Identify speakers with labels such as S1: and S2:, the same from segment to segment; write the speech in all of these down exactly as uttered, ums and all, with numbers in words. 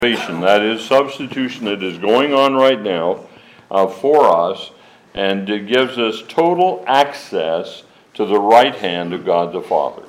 S1: That is substitution that is going on right now uh, for us, and it gives us total access to the right hand of God the Father.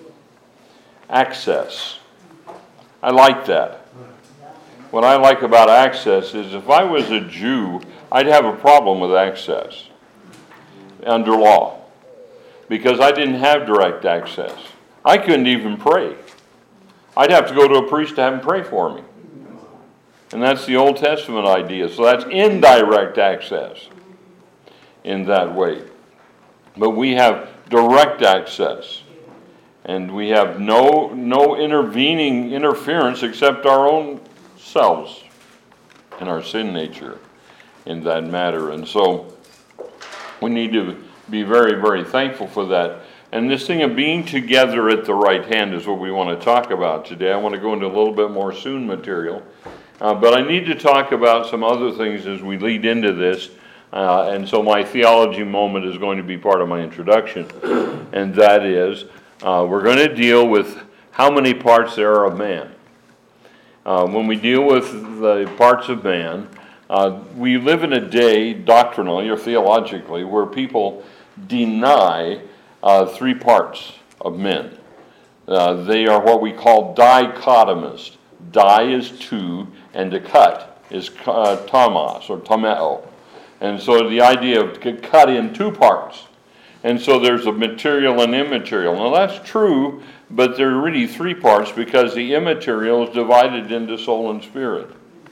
S1: Access. I like that. What I like about access is if I was a Jew, I'd have a problem with access under law because I didn't have direct access. I couldn't even pray. I'd have to go to a priest to have him pray for me. And that's the Old Testament idea. So that's indirect access in that way. But we have direct access. And we have no no intervening interference except our own selves and our sin nature in that matter. And so we need to be very, very thankful for that. And this thing of being together at the right hand is what we want to talk about today. I want to go into a little bit more soon material. Uh, but I need to talk about some other things as we lead into this. Uh, and so my theology moment is going to be part of my introduction. And that is, uh, we're going to deal with how many parts there are of man. Uh, when we deal with the parts of man, uh, we live in a day, doctrinally or theologically, where people deny uh, three parts of men. Uh, they are what we call dichotomist. Die is two, and to cut is uh, tomos or tomeo. And so the idea of cut in two parts. And so there's a material and immaterial. Now that's true, but there are really three parts because the immaterial is divided into soul and spirit.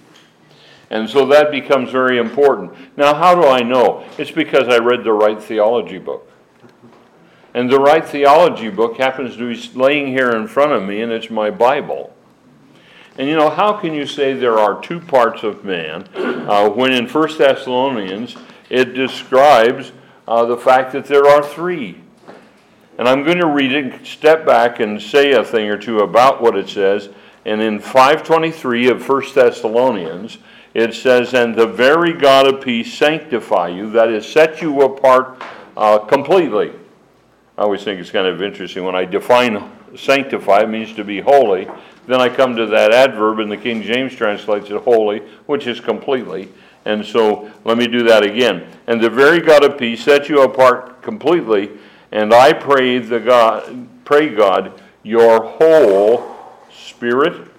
S1: And so that becomes very important. Now how do I know? It's because I read the right theology book. And the right theology book happens to be laying here in front of me, and it's my Bible. And you know, how can you say there are two parts of man uh, when in First Thessalonians it describes uh, the fact that there are three? And I'm going to read it, step back and say a thing or two about what it says. And in five twenty-three of First Thessalonians, it says, "And the very God of peace sanctify you," that is, set you apart uh, completely. I always think it's kind of interesting when I define sanctify, it means to be holy. Then I come to that adverb, and the King James translates it holy, which is completely. And so let me do that again. "And the very God of peace set you apart completely, and I pray the God, pray God, your whole spirit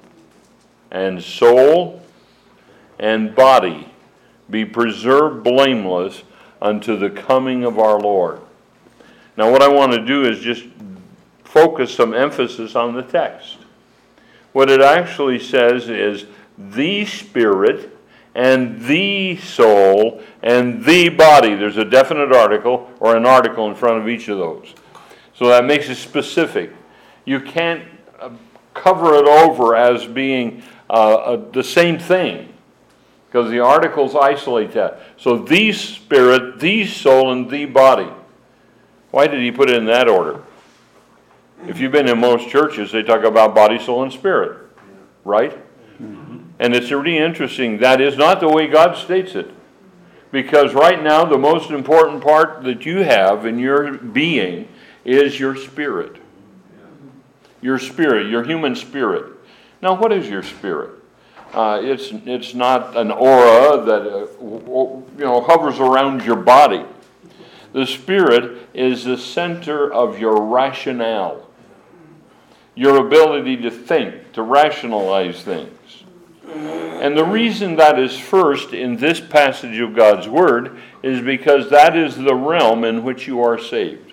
S1: and soul and body be preserved blameless unto the coming of our Lord." Now what I want to do is just focus some emphasis on the text. What it actually says is the spirit and the soul and the body. There's a definite article or an article in front of each of those. So that makes it specific. You can't cover it over as being uh, uh, the same thing because the articles isolate that. So the spirit, the soul, and the body. Why did he put it in that order? If you've been in most churches, they talk about body, soul, and spirit, right? Mm-hmm. And it's really interesting. That is not the way God states it. Because right now, the most important part that you have in your being is your spirit. Your spirit, your human spirit. Now, what is your spirit? Uh, it's it's not an aura that uh, you know hovers around your body. The spirit is the center of your rationale. Your ability to think, to rationalize things. And the reason that is first in this passage of God's Word is because that is the realm in which you are saved.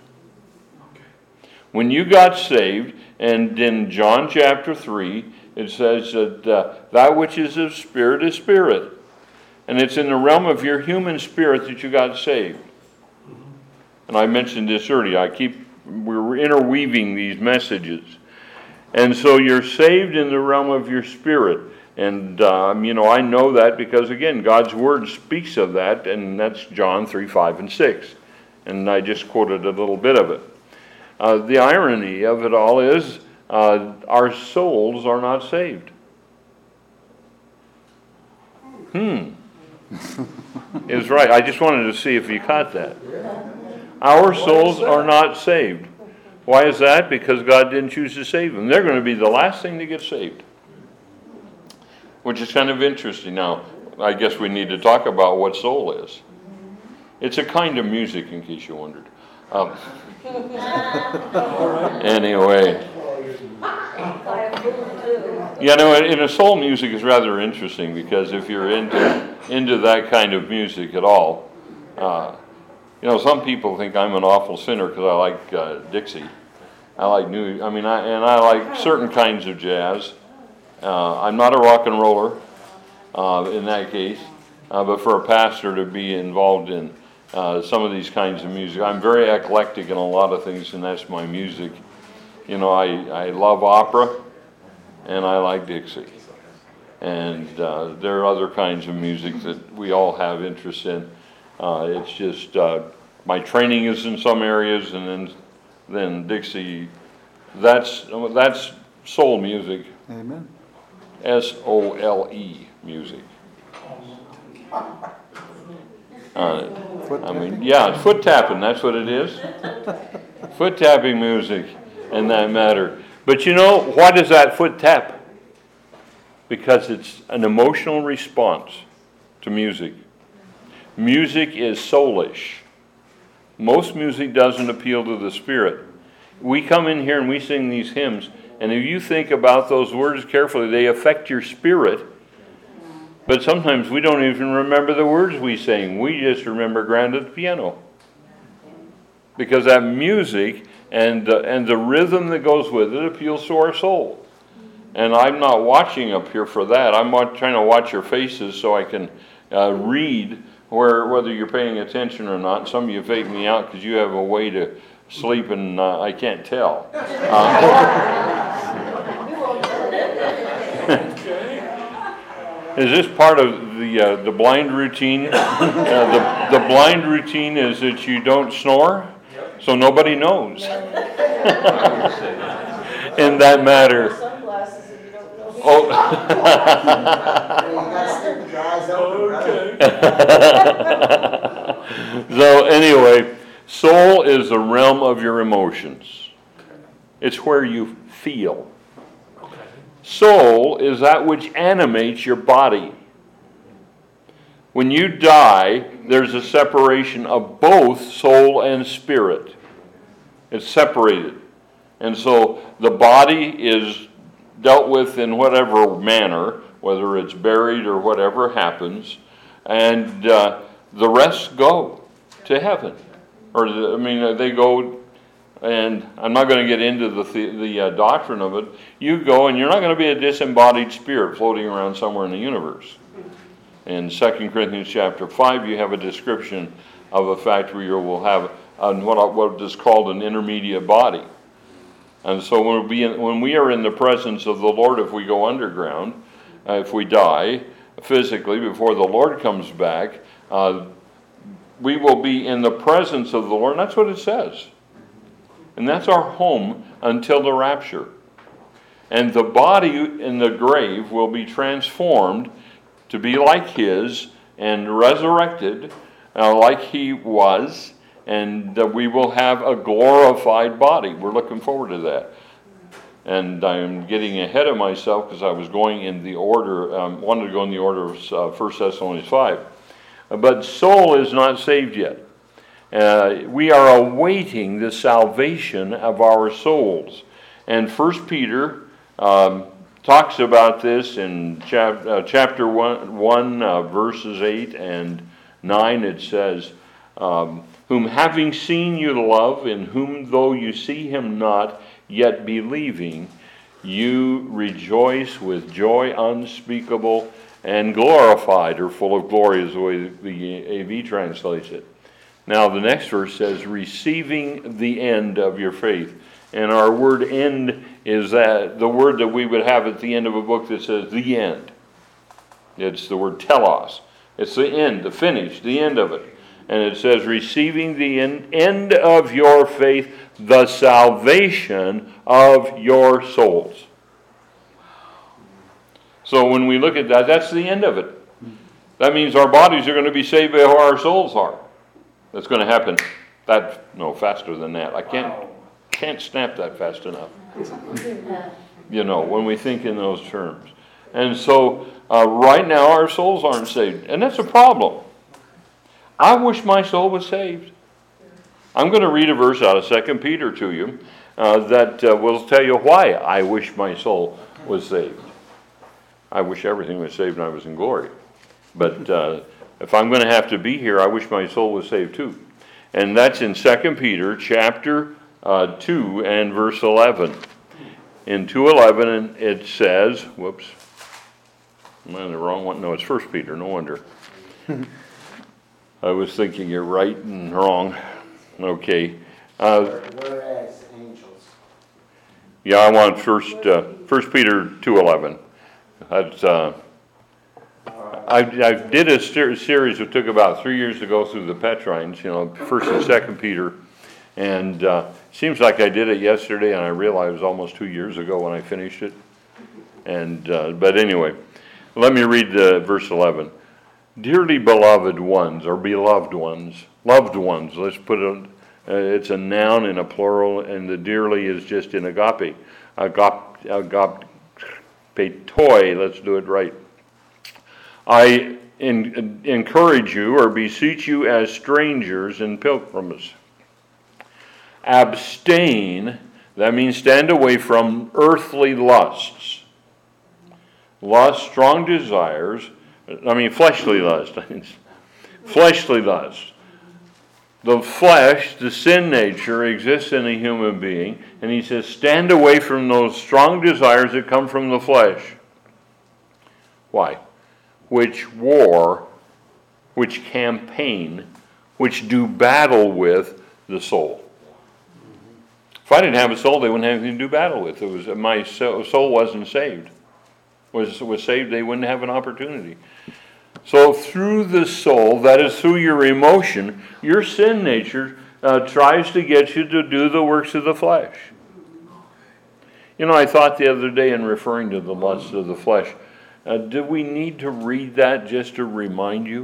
S1: When you got saved, and in John chapter three, it says that uh, that which is of spirit is spirit. And it's in the realm of your human spirit that you got saved. And I mentioned this earlier. I keep, we're interweaving these messages. And so you're saved in the realm of your spirit. And, um, you know, I know that because, again, God's Word speaks of that, and that's John three, five, and six. And I just quoted a little bit of it. Uh, the irony of it all is uh, our souls are not saved. Hmm. Is right. I just wanted to see if you caught that. Our souls are not saved. Why is that? Because God didn't choose to save them. They're going to be the last thing to get saved. which is kind of interesting. Now, I guess we need to talk about what soul is. It's a kind of music, in case you wondered. Um, anyway. You know, in a soul music is rather interesting, because if you're into into that kind of music at all, uh, you know, some people think I'm an awful sinner because I like uh, Dixie. I like new, I mean, I, and I like certain kinds of jazz. Uh, I'm not a rock and roller uh, in that case, uh, but for a pastor to be involved in uh, some of these kinds of music, I'm very eclectic in a lot of things, and that's my music. You know, I, I love opera, and I like Dixie. And uh, there are other kinds of music that we all have interest in. Uh, it's just, uh, my training is in some areas, and then then Dixie, that's that's soul music.
S2: Amen.
S1: S O L E music. Uh, I mean, yeah, foot tapping, that's what it is. Foot tapping music in that matter. But you know, why does that foot tap? Because it's an emotional response to music. Music is soulish. Most music doesn't appeal to the spirit. We come in here and we sing these hymns, and if you think about those words carefully, they affect your spirit. But sometimes we don't even remember the words we sing. We just remember grand at the piano. Because that music and the, and the rhythm that goes with it appeals to our soul. And I'm not watching up here for that. I'm trying to watch your faces so I can uh, read where whether you're paying attention or not. Some of you fake me out because you have a way to sleep and uh, I can't tell. Uh, is this part of the uh, the blind routine? Uh, the, the blind routine is that you don't snore, so nobody knows. In that matter. Oh. So anyway, soul is the realm of your emotions. It's where you feel. Soul is that which animates your body. When you die, there's a separation of both soul and spirit. It's separated. And so the body is dealt with in whatever manner, whether it's buried or whatever happens, and uh, the rest go to heaven. Or, the, I mean, they go, and I'm not going to get into the the, the uh, doctrine of it. You go, and you're not going to be a disembodied spirit floating around somewhere in the universe. In Second Corinthians chapter five, you have a description of a fact where you will have a, what, what is called an intermediate body. And so when we, in, when we are in the presence of the Lord, if we go underground, uh, if we die physically before the Lord comes back, uh, we will be in the presence of the Lord. And that's what it says. And that's our home until the rapture. And the body in the grave will be transformed to be like his and resurrected uh, like he was. And uh, we will have a glorified body. We're looking forward to that. And I'm getting ahead of myself because I was going in the order, um, wanted to go in the order of uh, First Thessalonians five. But soul is not saved yet. Uh, we are awaiting the salvation of our souls. And First Peter um, talks about this in chap- uh, chapter one, one uh, verses eight and nine. It says, um, whom having seen you love, in whom though you see him not, yet believing, you rejoice with joy unspeakable and glorified, or full of glory is the way the A V translates it. Now the next verse says, receiving the end of your faith. And our word end is that the word that we would have at the end of a book that says the end. It's the word telos. It's the end, the finish, the end of it. And it says, receiving the end of your faith, the salvation of your souls. So when we look at that, that's the end of it. That means our bodies are going to be saved before our souls are. That's going to happen that no faster than that. I can't can't snap that fast enough. You know, when we think in those terms. And so Uh, right now, our souls aren't saved, and that's a problem. I wish my soul was saved. I'm going to read a verse out of Second Peter to you uh, that uh, will tell you why I wish my soul was saved. I wish everything was saved and I was in glory. But uh, if I'm going to have to be here, I wish my soul was saved too. And that's in Second Peter chapter uh, two and verse eleven. In two eleven it says, whoops, am I in the wrong one? No, it's First Peter, no wonder. I was thinking you're right and wrong. Okay. Uh,
S2: Whereas angels.
S1: Yeah, I want First uh, First Peter two eleven. That's uh, I, I did a ser- series that took about three years to go through the Petrines, you know, First and Second Peter, and uh, seems like I did it yesterday, and I realized it was almost two years ago when I finished it. And uh, but anyway, let me read uh, verse eleven. Dearly beloved ones, or beloved ones, loved ones. Let's put it. Uh, it's a noun in a plural, and the dearly is just in agape. Agape, agape, toi. Let's do it right. I in, encourage you or beseech you as strangers and pilgrims. Abstain. That means stand away from earthly lusts. Lust, strong desires. I mean, fleshly lust. Fleshly lust. The flesh, the sin nature, exists in a human being. And he says, stand away from those strong desires that come from the flesh. Why? Which war, which campaign, which do battle with the soul. If I didn't have a soul, they wouldn't have anything to do battle with. It was my soul wasn't saved. Was was saved, they wouldn't have an opportunity. So through the soul, that is through your emotion, your sin nature uh, tries to get you to do the works of the flesh. You know, I thought the other day in referring to the lusts of the flesh, uh, do we need to read that just to remind you?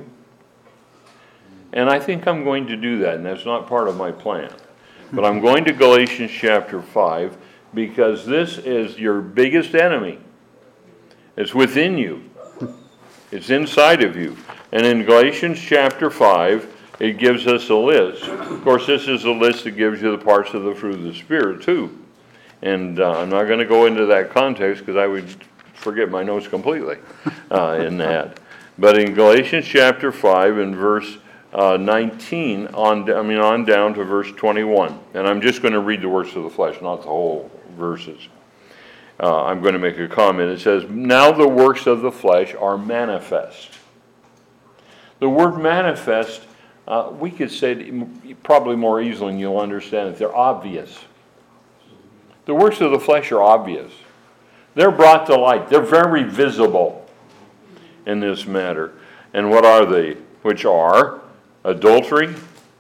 S1: And I think I'm going to do that, and that's not part of my plan. But I'm going to Galatians chapter five, because this is your biggest enemy. It's within you. It's inside of you. And in Galatians chapter five, it gives us a list. Of course, this is a list that gives you the parts of the fruit of the Spirit, too. And uh, I'm not going to go into that context because I would forget my notes completely uh, in that. But in Galatians chapter five and verse uh, nineteen, on I mean on down to verse twenty-one. And I'm just going to read the works of the flesh, not the whole verses. Uh, I'm going to make a comment. It says, now the works of the flesh are manifest. The word manifest, uh, we could say it probably more easily and you'll understand it. They're obvious. The works of the flesh are obvious. They're brought to light. They're very visible in this matter. And what are they? Which are adultery.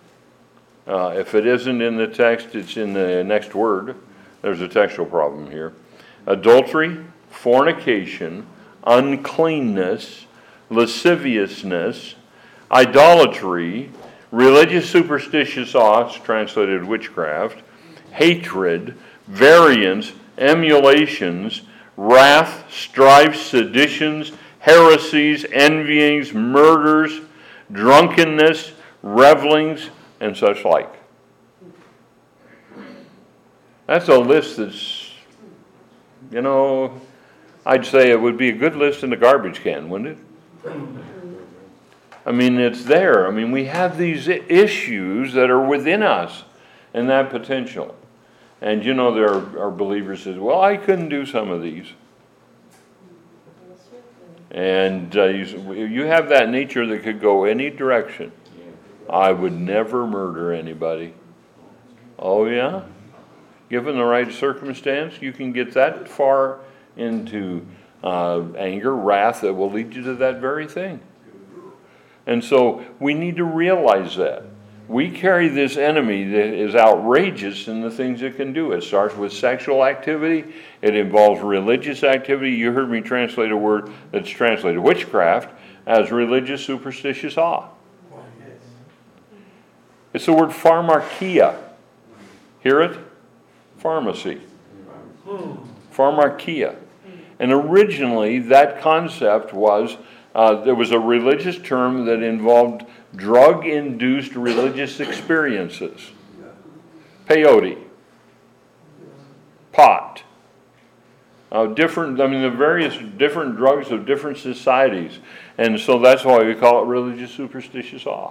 S1: Uh, if it isn't in the text, it's in the next word. There's a textual problem here. Adultery, fornication, uncleanness, lasciviousness, idolatry, religious superstitious awe, translated witchcraft, hatred, variance, emulations, wrath, strife, seditions, heresies, envyings, murders, drunkenness, revelings, and such like. That's a list that's, you know, I'd say it would be a good list in the garbage can, wouldn't it? I mean, it's there. I mean, we have these issues that are within us and that potential. And, you know, there are, are believers who say, well, I couldn't do some of these. And uh, you, you have that nature that could go any direction. I would never murder anybody. Oh, yeah? Given the right circumstance, you can get that far into uh, anger, wrath, that will lead you to that very thing. And so we need to realize that. We carry this enemy that is outrageous in the things it can do. It starts with sexual activity. It involves religious activity. You heard me translate a word that's translated witchcraft as religious superstitious awe. It's the word pharmakia. Hear it? Pharmacy. Pharmakia. And originally, that concept was, uh, there was a religious term that involved drug-induced religious experiences. Peyote. Pot. Uh, different, I mean, the various different drugs of different societies. And so that's why we call it religious superstitious awe.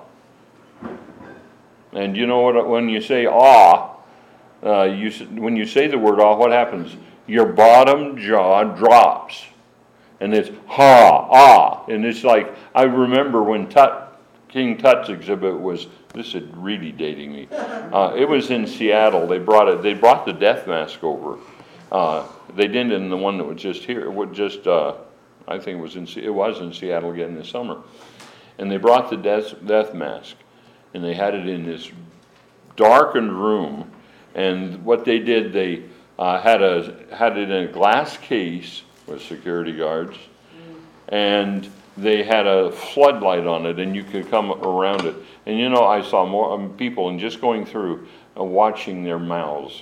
S1: And you know what, when you say awe, uh, you, when you say the word awe, what happens? Your bottom jaw drops. And it's ha, ah. And it's like, I remember when Tut, King Tut's exhibit was, this is really dating me. Uh, it was in Seattle. They brought it, they brought the death mask over. Uh, they didn't in the one that was just here. It would just, uh, I think it was in, it was in Seattle again this summer. And they brought the death, death mask. And they had it in this darkened room. And what they did, they uh, had a had it in a glass case with security guards. And they had a floodlight on it, and you could come around it. And you know, I saw more um, people, and just going through, uh, watching their mouths.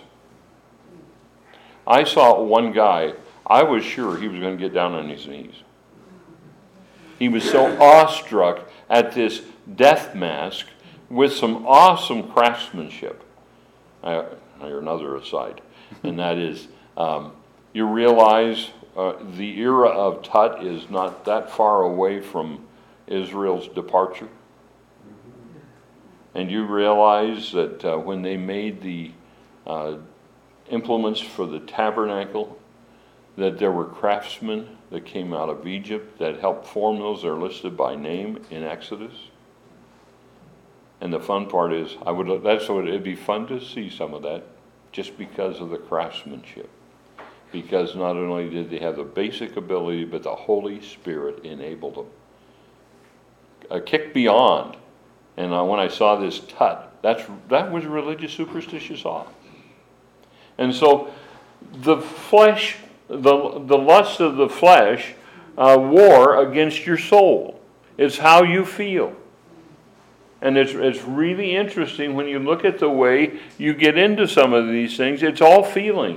S1: I saw one guy, I was sure he was going to get down on his knees. He was so awestruck at this death mask with some awesome craftsmanship. I, here's another aside, and that is, um, you realize uh, the era of Tut is not that far away from Israel's departure. And you realize that uh, when they made the uh, implements for the tabernacle, that there were craftsmen that came out of Egypt that helped form those. They're listed by name in Exodus. And the fun part is, I would that's what it'd be fun to see some of that, just because of the craftsmanship. Because not only did they have the basic ability, but the Holy Spirit enabled them. A kick beyond. And uh, when I saw this Tut, that's that was religious superstitious awe. And so the flesh, the, the lust of the flesh, uh, war against your soul. It's how you feel. And it's it's really interesting when you look at the way you get into some of these things. It's all feeling.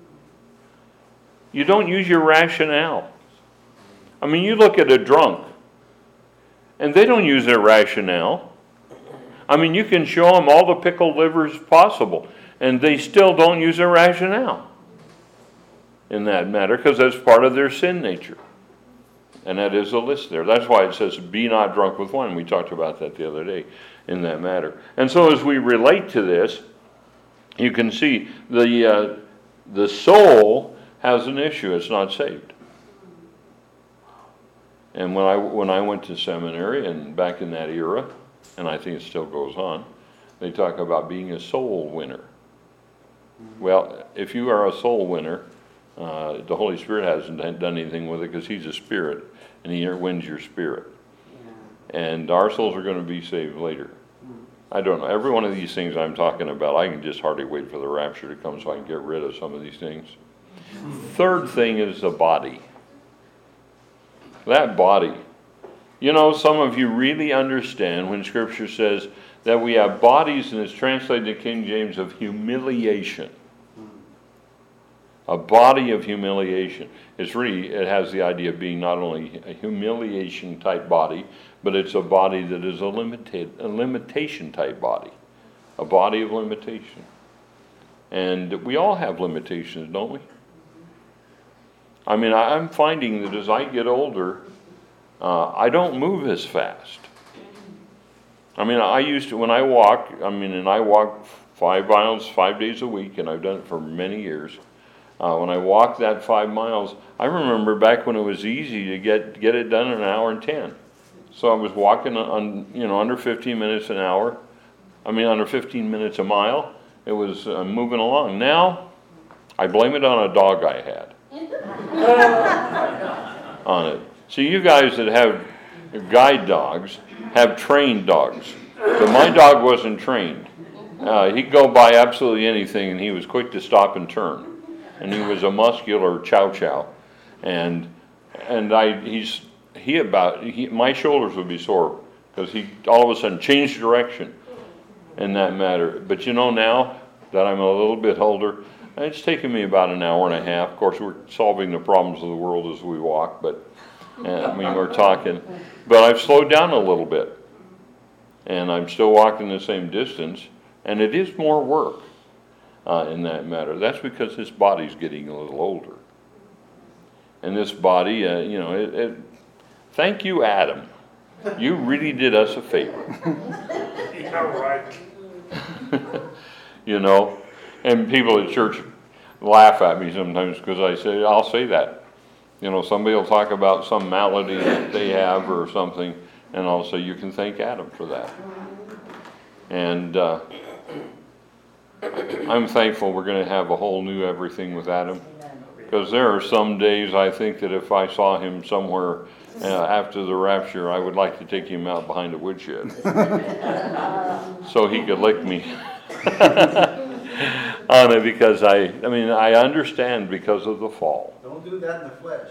S1: You don't use your rationale. I mean, you look at a drunk, and they don't use their rationale. I mean, you can show them all the pickled livers possible, and they still don't use their rationale in that matter, because that's part of their sin nature. And that is a list there. That's why it says, be not drunk with wine. We talked about that the other day in that matter. And so as we relate to this, you can see the uh, the soul has an issue. It's not saved. And when I when I went to seminary, and back in that era, and I think it still goes on, they talk about being a soul winner. Well, if you are a soul winner, uh, the Holy Spirit hasn't done anything with it, because he's a spirit, and he wins your spirit. And our souls are going to be saved later. I don't know. Every one of these things I'm talking about, I can just hardly wait for the rapture to come so I can get rid of some of these things. Third thing is the body. That body. You know, some of you really understand when Scripture says that we have bodies, and it's translated in King James, of humiliation. A body of humiliation. It's really, it has the idea of being not only a humiliation type body, but it's a body that is a limited, a limitation type body. A body of limitation. And we all have limitations, don't we? I mean, I'm finding that as I get older, uh, I don't move as fast. I mean, I used to, when I walk, I mean, and I walk five miles, five days a week, and I've done it for many years. Uh, when I walked that five miles, I remember back when it was easy to get get it done in an hour and ten. So I was walking on, you know, under fifteen minutes an hour. I mean, under fifteen minutes a mile. It was uh, moving along. Now, I blame it on a dog I had on it. So you guys that have guide dogs have trained dogs. But my dog wasn't trained. Uh, he'd go by absolutely anything, and he was quick to stop and turn. And he was a muscular chow chow, and and I he's he about he, my shoulders would be sore because he all of a sudden changed direction in that matter. But you know, now that I'm a little bit older, It's taken me about an hour and a half. Of course, we're solving the problems of the world as we walk, but uh, I mean, we're talking. But I've slowed down a little bit, and I'm still walking the same distance, and it is more work uh, in that matter. That's because this body's getting a little older. And this body, uh, you know, it, it, thank you, Adam. You really did us a favor.
S3: Yeah, right.
S1: You know, and people at church laugh at me sometimes because I say, I'll say that. You know, somebody will talk about some malady that they have or something, and I'll say, you can thank Adam for that. And uh, I'm thankful we're going to have a whole new everything with Adam. Because there are some days I think that if I saw him somewhere uh, after the rapture, I would like to take him out behind a woodshed so he could lick me on it. Because I, I mean, I understand because of the fall.
S2: Don't do that in the flesh.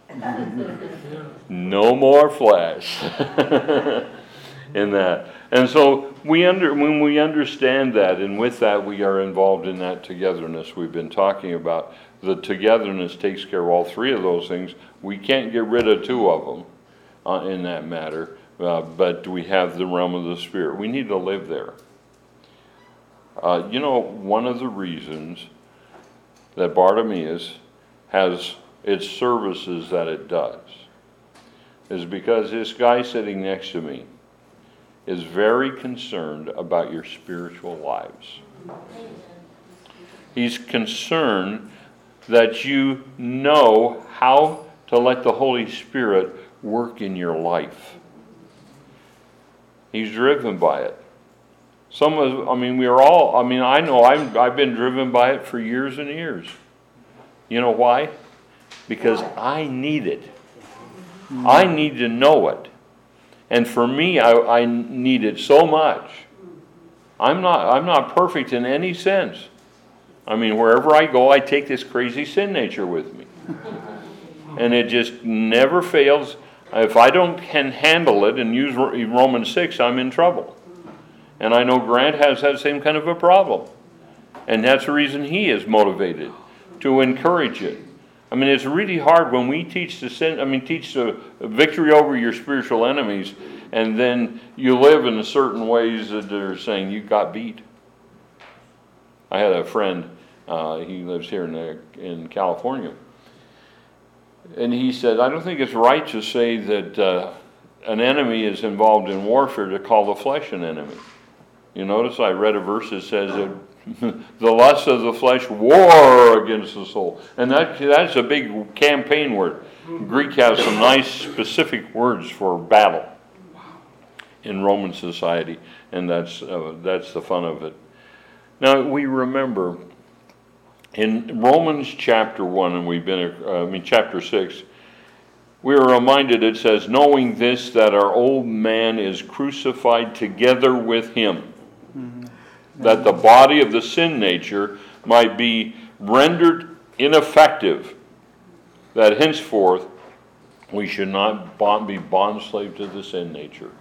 S1: No more flesh in that. And so we under when we understand that, and with that we are involved in that togetherness we've been talking about. The togetherness takes care of all three of those things. We can't get rid of two of them uh, in that matter, uh, but we have the realm of the Spirit. We need to live there. Uh, you know, one of the reasons that Bartimaeus has its services that it does is because this guy sitting next to me is very concerned about your spiritual lives. He's concerned that you know how to let the Holy Spirit work in your life. He's driven by it. Some of, I mean, we are all, I mean, I know I'm, I've been driven by it for years and years. You know why? Because I need it. I need to know it. And for me, I, I need it so much. I'm not, I'm not perfect in any sense. I mean, wherever I go, I take this crazy sin nature with me. And it just never fails. If I don't can handle it and use Romans six, I'm in trouble. And I know Grant has that same kind of a problem. And that's the reason he is motivated, to encourage it. I mean, it's really hard when we teach the sin, I mean, teach the victory over your spiritual enemies, and then you live in certain ways that they're saying you got beat. I had a friend, uh, he lives here in, uh, in California, and he said, I don't think it's right to say that uh, an enemy is involved in warfare to call the flesh an enemy. You notice I read a verse that says that the lust of the flesh war against the soul. And that that's a big campaign word. Greek has some nice specific words for battle in Roman society, and that's uh, that's the fun of it. Now we remember in Romans chapter one, and we've been uh, I mean chapter six, we are reminded, it says, knowing this, that our old man is crucified together with him, mm-hmm. that the body of the sin nature might be rendered ineffective, that henceforth we should not bond, be bondslave to the sin nature.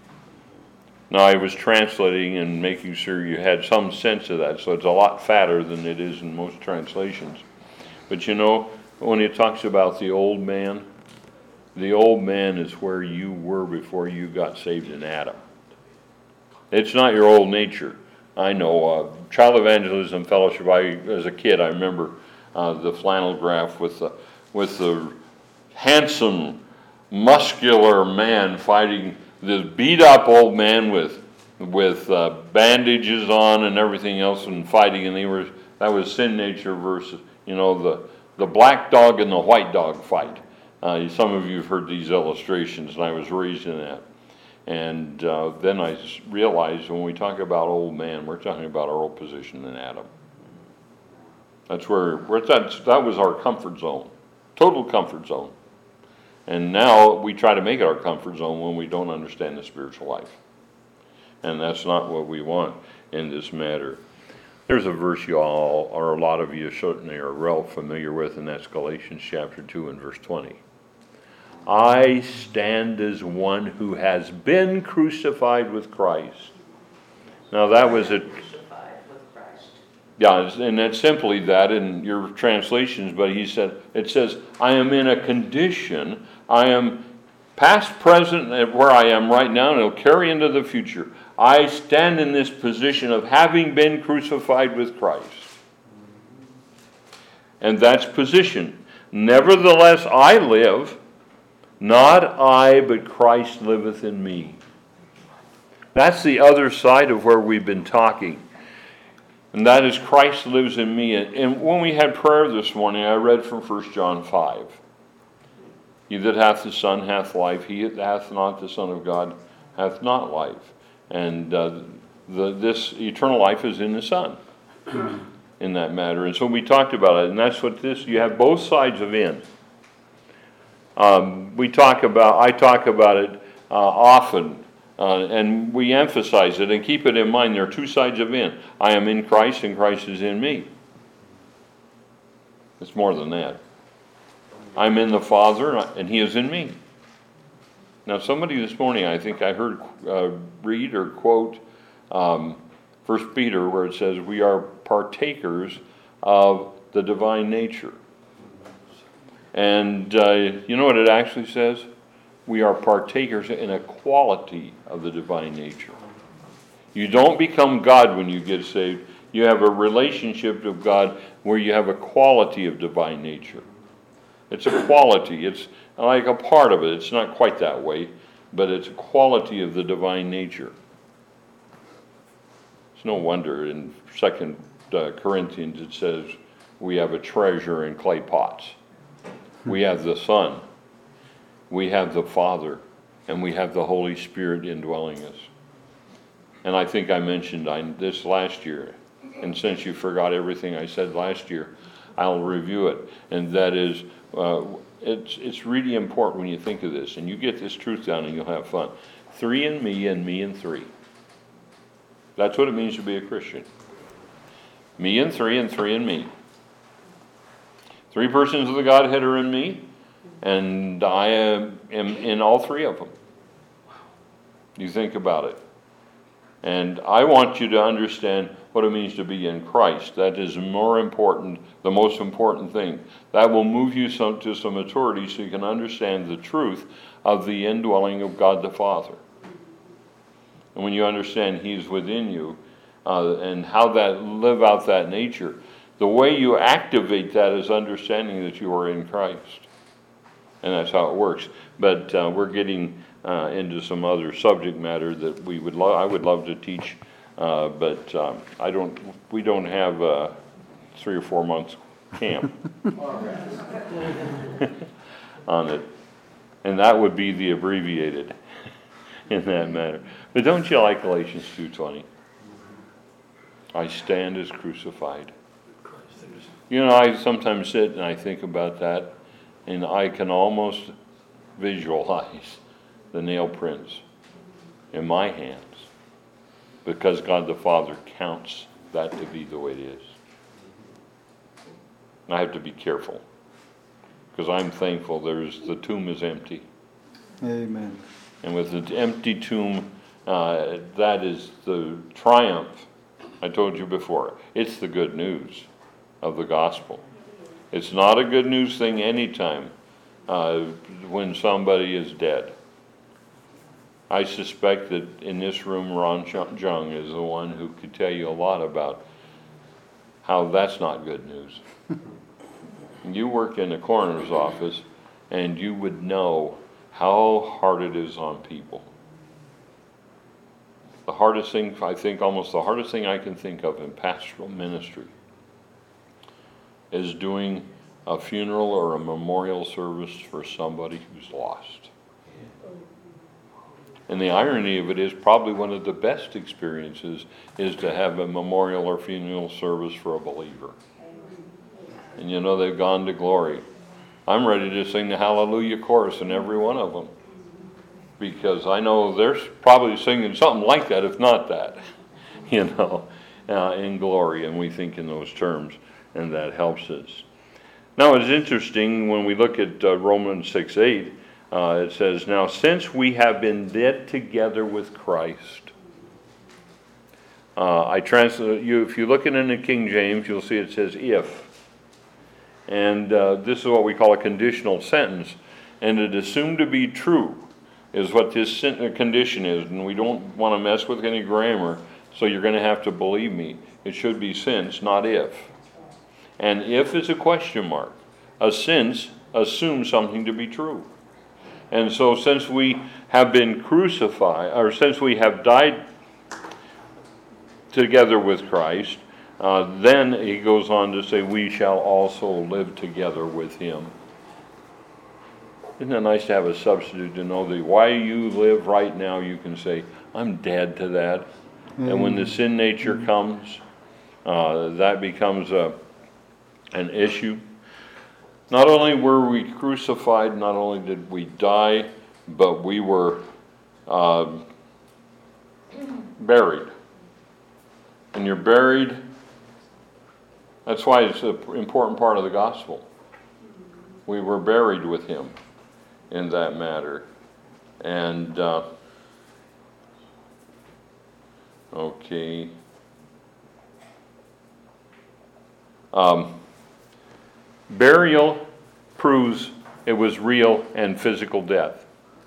S1: Now, I was translating and making sure you had some sense of that, so it's a lot fatter than it is in most translations. But you know, when it talks about the old man, the old man is where you were before you got saved in Adam. It's not your old nature. I know, uh, Child Evangelism Fellowship, I, as a kid, I remember uh, the flannel graph with the, with the handsome, muscular man fighting this beat-up old man with with uh, bandages on and everything else and fighting, and they were that was sin nature versus, you know, the, the black dog and the white dog fight. Uh, some of you have heard these illustrations, and I was raised in that. And uh, then I realized when we talk about old man, we're talking about our old position in Adam. That's where, where that's, that was our comfort zone, total comfort zone. And now we try to make it our comfort zone when we don't understand the spiritual life. And that's not what we want in this matter. There's a verse you all, or a lot of you certainly are well familiar with, and that's Galatians chapter two and verse twenty. I stand as one who has been crucified with Christ. Now that was a Yeah, and that's simply that in your translations, but he said, it says, I am in a condition, I am past, present, and where I am right now, and it'll carry into the future. I stand in this position of having been crucified with Christ. And that's position. Nevertheless, I live, not I, but Christ liveth in me. That's the other side of where we've been talking. And that is Christ lives in me. And when we had prayer this morning, I read from First John five. He that hath the Son hath life. He that hath not the Son of God hath not life. And uh, the, this eternal life is in the Son in that matter. And so we talked about it. And that's what this, you have both sides of in. Um, we talk about, I talk about it uh, often. Uh, and we emphasize it and keep it in mind. There are two sides of in. I am in Christ and Christ is in me. It's more than that. I'm in the Father and He is in me. Now somebody this morning, I think I heard uh, read or quote um, First Peter where it says we are partakers of the divine nature. And uh, you know what it actually says? We are partakers in a quality of the divine nature. You don't become God when you get saved. You have a relationship with God where you have a quality of divine nature. It's a quality. It's like a part of it. It's not quite that way, but it's a quality of the divine nature. It's no wonder in Second Corinthians it says we have a treasure in clay pots. We have the Son. We have the Father, and we have the Holy Spirit indwelling us. And I think I mentioned I, this last year, and since you forgot everything I said last year, I'll review it. And that is, uh, it's it's really important when you think of this, and you get this truth down and you'll have fun. Three in me and me in three. That's what it means to be a Christian. Me in three and three in me. Three persons of the Godhead are in me. And I am, am in all three of them. You think about it. And I want you to understand what it means to be in Christ. That is more important, the most important thing. That will move you some, to some maturity so you can understand the truth of the indwelling of God the Father. And when you understand He's within you uh, and how that live out that nature, the way you activate that is understanding that you are in Christ. And that's how it works. But uh, we're getting uh, into some other subject matter that we would love. I would love to teach, uh, but um, I don't. We don't have a three or four months camp on it, and that would be the abbreviated in that matter. But don't you like Galatians two twenty? I stand as crucified. You know, I sometimes sit and I think about that. And I can almost visualize the nail prints in my hands because God the Father counts that to be the way it is. And I have to be careful because I'm thankful there's the tomb is empty.
S4: Amen.
S1: And with the empty tomb, uh, that is the triumph. I told you before, it's the good news of the gospel. It's not a good news thing anytime uh, when somebody is dead. I suspect that in this room, Ron Jung is the one who could tell you a lot about how that's not good news. You work in the coroner's office, and you would know how hard it is on people. The hardest thing, I think, almost the hardest thing I can think of in pastoral ministry is doing a funeral or a memorial service for somebody who's lost. And the irony of it is probably one of the best experiences is to have a memorial or funeral service for a believer. And you know they've gone to glory. I'm ready to sing the Hallelujah chorus in every one of them. Because I know they're probably singing something like that, if not that, you know, uh, in glory. And we think in those terms. And that helps us. Now it's interesting when we look at uh, Romans six eight, uh, it says, now since we have been dead together with Christ, Uh, I translate you. If you look at it in the King James, you'll see it says if. And uh, this is what we call a conditional sentence. And it assumed to be true is what this condition is. And we don't want to mess with any grammar, so you're going to have to believe me. It should be since, not if. And if is a question mark. A since assumes something to be true. And so since we have been crucified, or since we have died together with Christ, uh, then he goes on to say, we shall also live together with him. Isn't it nice to have a substitute to know that while you live right now, you can say, I'm dead to that. Mm-hmm. And when the sin nature mm-hmm. comes, uh, that becomes a, an issue. Not only were we crucified, not only did we die, but we were uh, buried. And you're buried. That's why it's an important part of the gospel. We were buried with him in that matter. And, uh, okay. Um, burial proves it was real and physical death.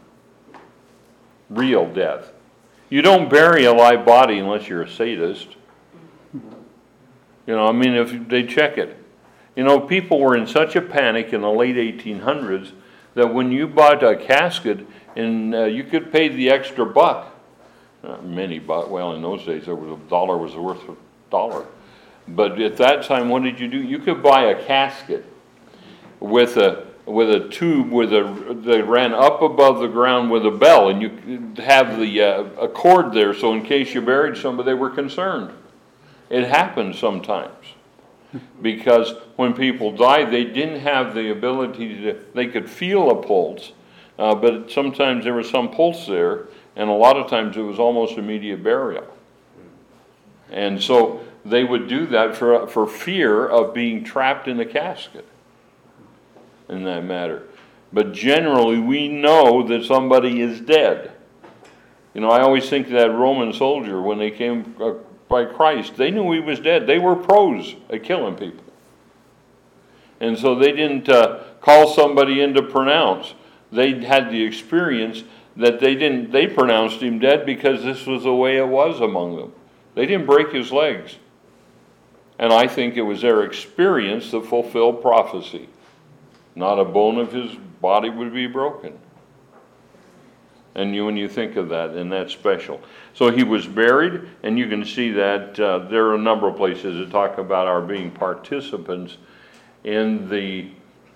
S1: Real death. You don't bury a live body unless you're a sadist. You know, I mean, if they check it. You know, people were in such a panic in the late eighteen hundreds that when you bought a casket and uh, you could pay the extra buck, uh, many buck, well, in those days there was a dollar was worth a dollar. But at that time, what did you do? You could buy a casket with a with a tube with a that ran up above the ground with a bell, and you could have the uh, a cord there, so in case you buried somebody, they were concerned. It happened sometimes because when people died, they didn't have the ability to. They could feel a pulse, uh, but sometimes there was some pulse there, and a lot of times it was almost immediate burial. And so they would do that for for fear of being trapped in a casket. In that matter. But generally, we know that somebody is dead. You know, I always think of that Roman soldier when they came uh, by Christ. They knew he was dead. They were pros at killing people. And so they didn't uh, call somebody in to pronounce. They had the experience that they didn't, they pronounced him dead because this was the way it was among them. They didn't break his legs. And I think it was their experience that fulfilled prophecy. Not a bone of his body would be broken. And you, when you think of that, and that's special. So he was buried, and you can see that uh, there are a number of places that talk about our being participants in the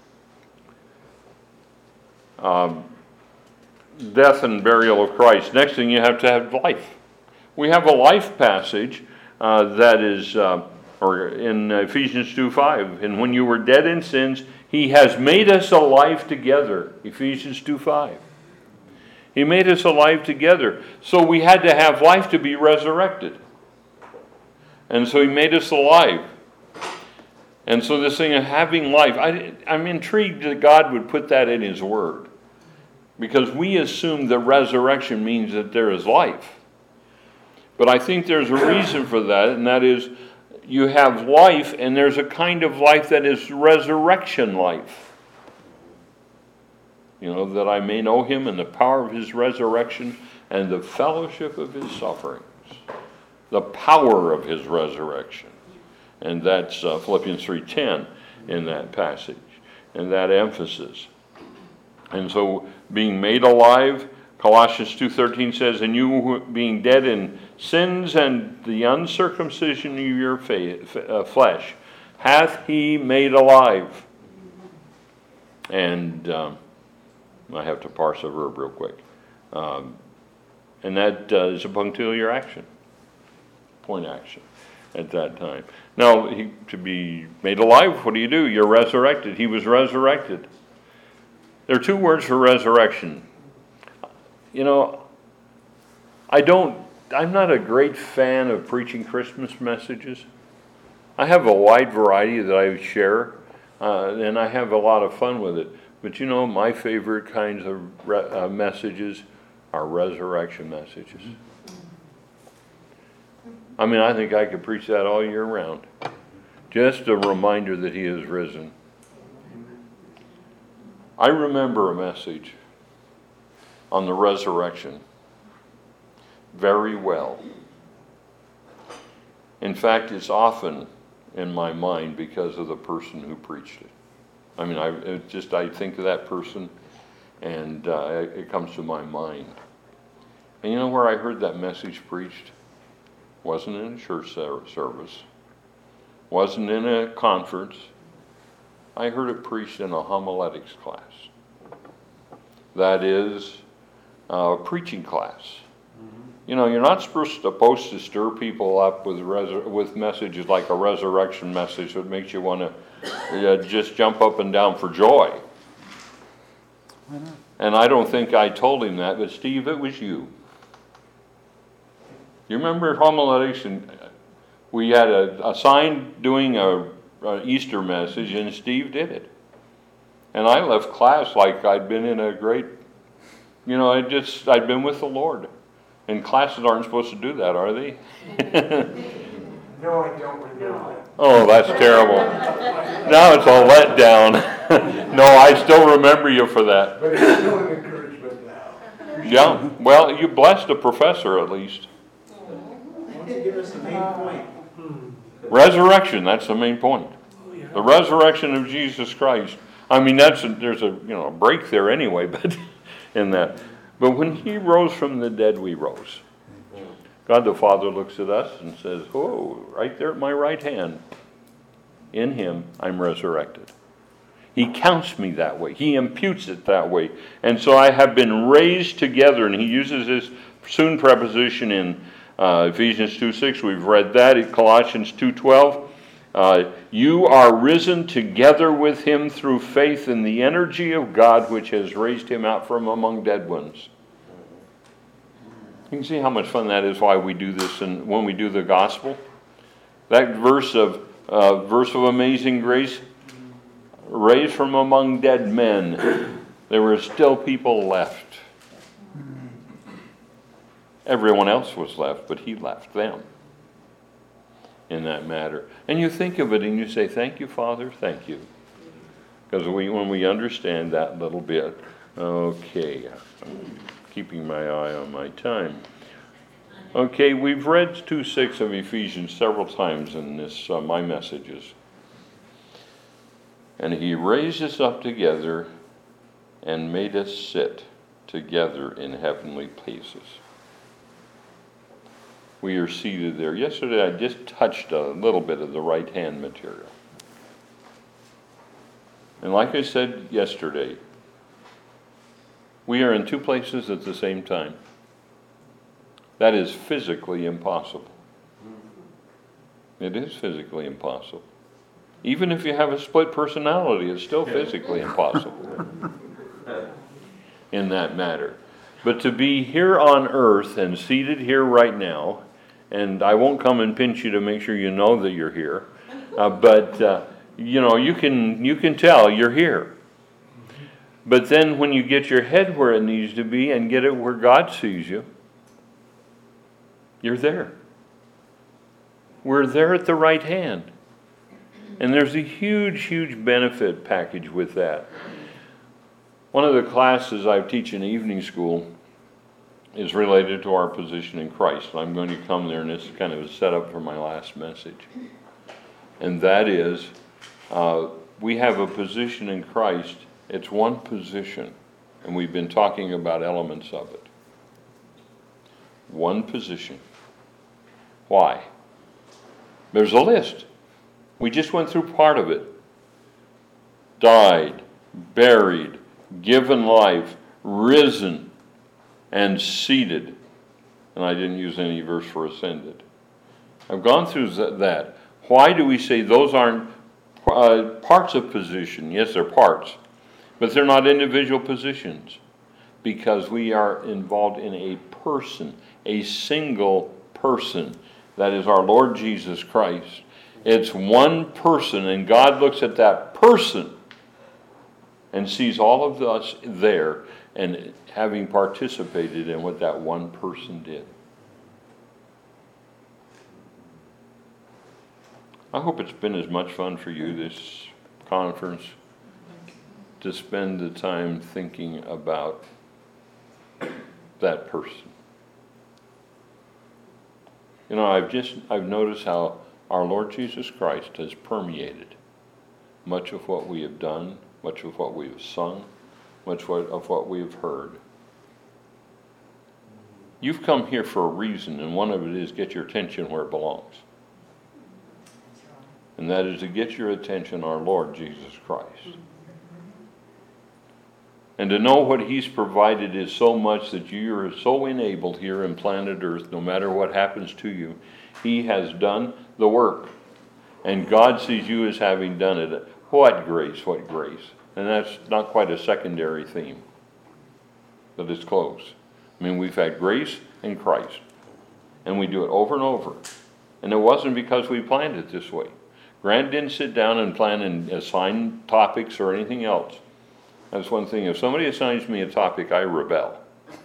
S1: um, death and burial of Christ. Next thing, you have to have life. We have a life passage uh, that is, uh, or in Ephesians two five, and when you were dead in sins, he has made us alive together. Ephesians two five. He made us alive together. So we had to have life to be resurrected. And so he made us alive. And so this thing of having life, I, I'm intrigued that God would put that in his word. Because we assume that resurrection means that there is life. But I think there's a reason for that, and that is you have life, and there's a kind of life that is resurrection life. You know, that I may know him and the power of his resurrection and the fellowship of his sufferings. The power of his resurrection. And that's uh, Philippians three ten in that passage, and that emphasis. And so being made alive, Colossians two thirteen says, and you being dead in sins and the uncircumcision of your faith, uh, flesh, hath he made alive. And um, I have to parse a verb real quick. Um, and that uh, is a punctiliar action, point action at that time. Now, he, to be made alive, what do you do? You're resurrected. He was resurrected. There are two words for resurrection. You know, I don't, I'm not a great fan of preaching Christmas messages. I have a wide variety that I share, uh, and I have a lot of fun with it. But you know, my favorite kinds of re- uh, messages are resurrection messages. I mean, I think I could preach that all year round. Just a reminder that he is risen. I remember a message on the resurrection very well. In fact, it's often in my mind because of the person who preached it. I mean, I it just I think of that person, and uh, it comes to my mind. And you know where I heard that message preached? Wasn't in a church service. Wasn't in a conference. I heard it preached in a homiletics class. That is a preaching class. Mm-hmm. You know, you're not supposed to stir people up with resur- with messages like a resurrection message that makes you want to uh, just jump up and down for joy. Why not? And I don't think I told him that, but Steve, it was you. You remember homiletics, and we had a, a sign doing a, a Easter message, and Steve did it. And I left class like I'd been in a great, you know, I just I'd been with the Lord. And classes aren't supposed to do that, are they?
S3: No, I don't remember.
S1: Oh, that's terrible. Now it's a letdown. No, I still remember you for that.
S3: But it's still an encouragement now.
S1: Yeah, well, you blessed a professor at least.
S2: Why don't you give us the main point?
S1: Resurrection, that's the main point. The resurrection of Jesus Christ. I mean, that's a, there's a you know a break there anyway, but in that. But when he rose from the dead, we rose. God the Father looks at us and says, "Oh, right there at my right hand, in him I'm resurrected." He counts me that way. He imputes it that way. And so I have been raised together, and he uses this soon preposition in uh, Ephesians two six. We've read that in Colossians two twelve. Uh, you are risen together with him through faith in the energy of God, which has raised him out from among dead ones. You can see how much fun that is why we do this, and when we do the gospel. That verse of uh, verse of amazing grace, raised from among dead men, there were still people left. Everyone else was left, but he left them in that matter. And you think of it and you say, "Thank you, Father, thank you." Because we, when we understand that little bit, okay, I'm keeping my eye on my time. Okay, we've read two six of Ephesians several times in this uh, my messages. And he raised us up together and made us sit together in heavenly places. We are seated there. Yesterday I just touched a little bit of the right-hand material. And like I said yesterday, we are in two places at the same time. That is physically impossible. It is physically impossible. Even if you have a split personality, it's still physically impossible in that matter. But to be here on earth and seated here right now, and I won't come and pinch you to make sure you know that you're here, uh, but uh, you know you can you can tell you're here. But then when you get your head where it needs to be and get it where God sees you, you're there. We're there at the right hand. And there's a huge, huge benefit package with that. One of the classes I teach in evening school is related to our position in Christ. I'm going to come there, and this is kind of a setup for my last message. And that is, uh, we have a position in Christ. It's one position, and we've been talking about elements of it. One position. Why? There's a list. We just went through part of it. Died, buried, given life, risen, and seated. And I didn't use any verse for ascended. I've gone through that. Why do we say those aren't uh, parts of position? Yes, they're parts. But they're not individual positions. Because we are involved in a person. A single person. That is our Lord Jesus Christ. It's one person, and God looks at that person and sees all of us there and having participated in what that one person did. I hope it's been as much fun for you this conference to spend the time thinking about that person. You know, I've just, I've noticed how our Lord Jesus Christ has permeated much of what we have done, much of what we have sung, much of what we have heard. You've come here for a reason, and one of it is get your attention where it belongs. And that is to get your attention, our Lord Jesus Christ. And to know what He's provided is so much that you are so enabled here in planet Earth, no matter what happens to you. He has done the work. And God sees you as having done it. What grace, what grace. And that's not quite a secondary theme, but it's close. I mean, we've had grace in Christ. And we do it over and over. And it wasn't because we planned it this way. Grant didn't sit down and plan and assign topics or anything else. That's one thing. If somebody assigns me a topic, I rebel.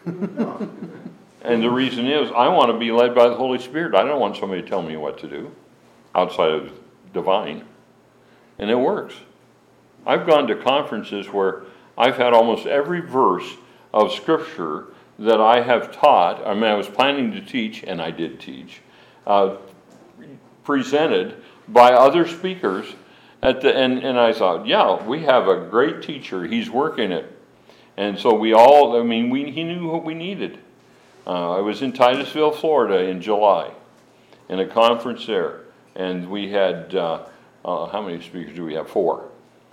S1: And the reason is, I want to be led by the Holy Spirit. I don't want somebody to tell me what to do outside of divine. And it works. I've gone to conferences where I've had almost every verse of Scripture that I have taught, I mean, I was planning to teach, and I did teach, uh, presented by other speakers. At the, and, and I thought, yeah, we have a great teacher. He's working it. And so we all, I mean, we, he knew what we needed. Uh, I was in Titusville, Florida in July in a conference there. And we had, uh, uh, how many speakers do we have? Four.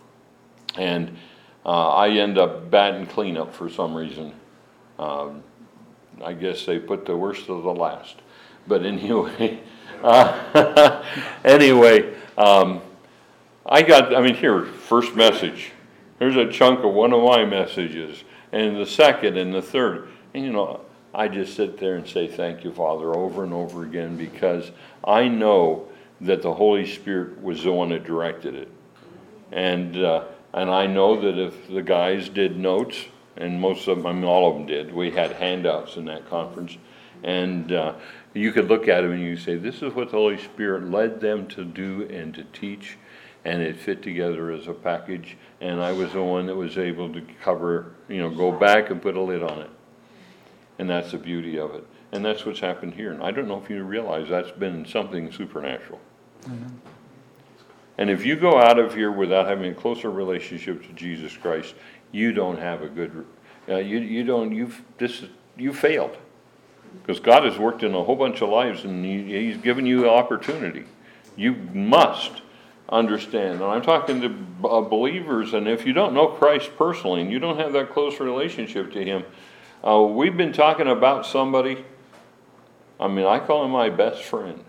S1: And uh, I end up batting cleanup for some reason. Um, I guess they put the worst of the last. But anyway, uh, anyway, um, I got, I mean, here, first message. Here's a chunk of one of my messages, and the second, and the third. And, you know, I just sit there and say, thank you, Father, over and over again, because I know that the Holy Spirit was the one that directed it. And uh, and I know that if the guys did notes, and most of them, I mean, all of them did, we had handouts in that conference, and uh, you could look at them and you say, this is what the Holy Spirit led them to do and to teach. And it fit together as a package, and I was the one that was able to cover, you know, go back and put a lid on it. And that's the beauty of it. And that's what's happened here. And I don't know if you realize that's been something supernatural. Mm-hmm. And if you go out of here without having a closer relationship to Jesus Christ, you don't have a good, uh, you you don't, you've, this, you failed. Because God has worked in a whole bunch of lives, and he, He's given you the opportunity. You must understand. And I'm talking to uh, believers, and if you don't know Christ personally and you don't have that close relationship to Him, uh, we've been talking about somebody, I mean, I call him my best friend.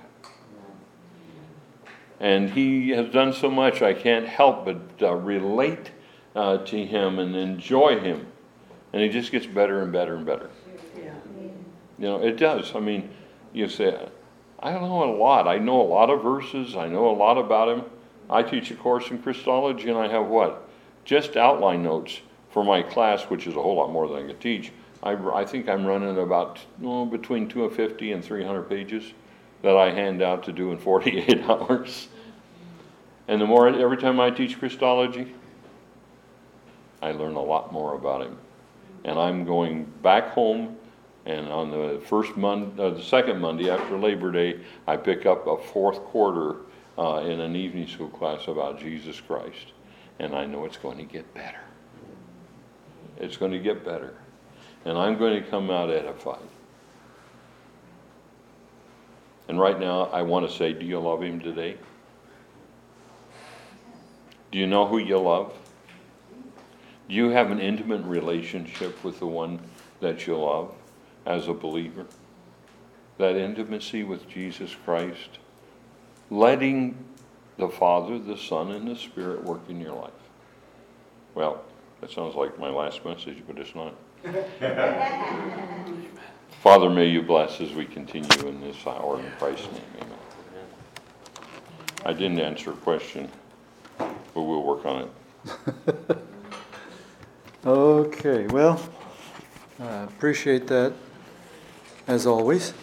S1: And he has done so much, I can't help but uh, relate uh, to him and enjoy him. And he just gets better and better and better. Yeah. You know, it does. I mean, you say, I don't know a lot. I know a lot of verses. I know a lot about him. I teach a course in Christology, and I have what? Just outline notes for my class, which is a whole lot more than I could teach. I, I think I'm running about well, between two hundred fifty and three hundred pages that I hand out to do in forty-eight hours. And the more, every time I teach Christology, I learn a lot more about him. And I'm going back home, and on the first Monday, uh, the second Monday after Labor Day, I pick up a fourth quarter Uh, in an evening school class about Jesus Christ. And I know it's going to get better. It's going to get better. And I'm going to come out edified. And right now, I want to say, do you love him today? Do you know who you love? Do you have an intimate relationship with the one that you love as a believer? That intimacy with Jesus Christ? Letting the Father, the Son, and the Spirit work in your life. Well, that sounds like my last message, but it's not. Father, may you bless as we continue in this hour in Christ's name. Amen. I didn't answer a question, but we'll work on it.
S4: Okay, well, I appreciate that, as always.